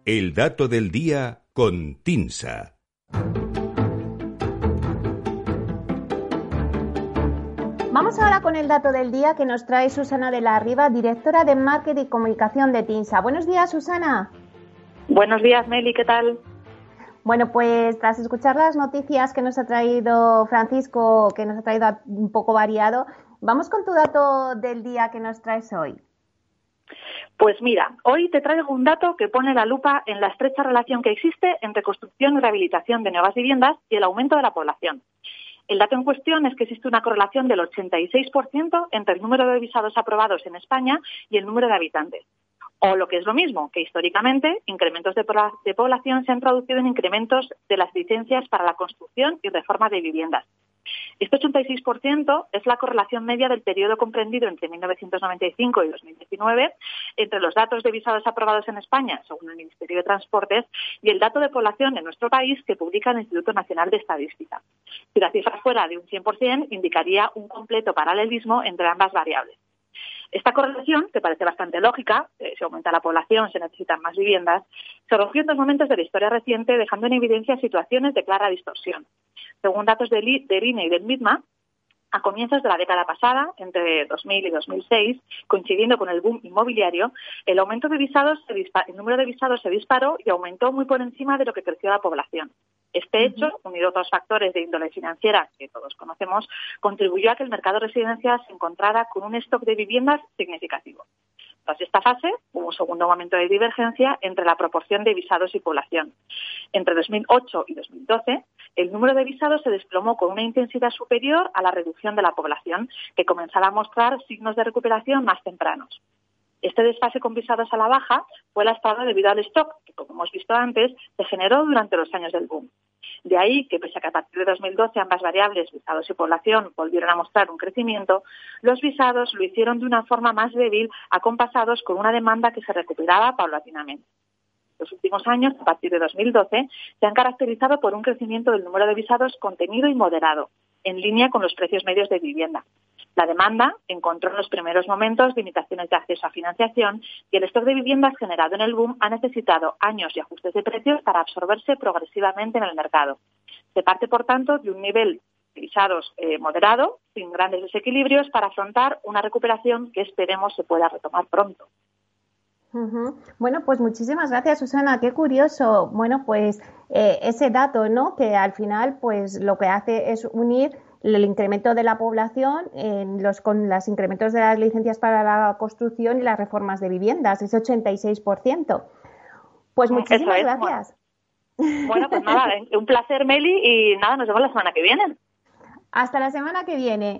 El dato del día con TINSA. Vamos ahora con el dato del día que nos trae Susana de la Riva, directora de Marketing y Comunicación de TINSA. Buenos días, Susana. Buenos días, Meli, ¿qué tal? Bueno, pues tras escuchar las noticias que nos ha traído Francisco, que nos ha traído un poco variado, vamos con tu dato del día que nos traes hoy. Pues mira, hoy te traigo un dato que pone la lupa en la estrecha relación que existe entre construcción y rehabilitación de nuevas viviendas y el aumento de la población. El dato en cuestión es que existe una correlación del 86% entre el número de visados aprobados en España y el número de habitantes. O lo que es lo mismo, que históricamente incrementos de población se han traducido en incrementos de las licencias para la construcción y reforma de viviendas. Este 86% es la correlación media del periodo comprendido entre 1995 y 2019 entre los datos de visados aprobados en España, según el Ministerio de Transportes, y el dato de población en nuestro país que publica el Instituto Nacional de Estadística. Si la cifra fuera de un 100%, indicaría un completo paralelismo entre ambas variables. Esta correlación, que parece bastante lógica, si aumenta la población, se necesitan más viviendas, se rompió en dos momentos de la historia reciente, dejando en evidencia situaciones de clara distorsión. Según datos del INE y del MITMA, a comienzos de la década pasada, entre 2000 y 2006, coincidiendo con el boom inmobiliario, el número de visados se disparó y aumentó muy por encima de lo que creció la población. Este hecho, unido a otros factores de índole financiera que todos conocemos, contribuyó a que el mercado residencial se encontrara con un stock de viviendas significativo. Tras esta fase, hubo un segundo momento de divergencia entre la proporción de visados y población. Entre 2008 y 2012, el número de visados se desplomó con una intensidad superior a la reducción de la población, que comenzaba a mostrar signos de recuperación más tempranos. Este desfase con visados a la baja fue lastrado debido al stock, que, como hemos visto antes, se generó durante los años del boom. De ahí que, pese a que a partir de 2012 ambas variables, visados y población, volvieron a mostrar un crecimiento, los visados lo hicieron de una forma más débil, acompasados con una demanda que se recuperaba paulatinamente. Los últimos años, a partir de 2012, se han caracterizado por un crecimiento del número de visados contenido y moderado, en línea con los precios medios de vivienda. La demanda encontró en los primeros momentos limitaciones de acceso a financiación y el stock de viviendas generado en el boom ha necesitado años y ajustes de precios para absorberse progresivamente en el mercado. Se parte, por tanto, de un nivel de visados moderado, sin grandes desequilibrios, para afrontar una recuperación que esperemos se pueda retomar pronto. Bueno, pues muchísimas gracias, Susana. Qué curioso. Bueno, pues ese dato, ¿no? Que al final, pues lo que hace es unir el incremento de la población con los incrementos de las licencias para la construcción y las reformas de viviendas, ese 86%. Pues muchísimas gracias. Bueno, pues nada, un placer, Meli, y nada, nos vemos la semana que viene. Hasta la semana que viene.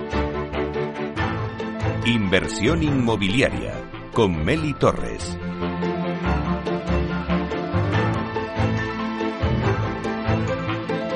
Inversión inmobiliaria con Meli Torres.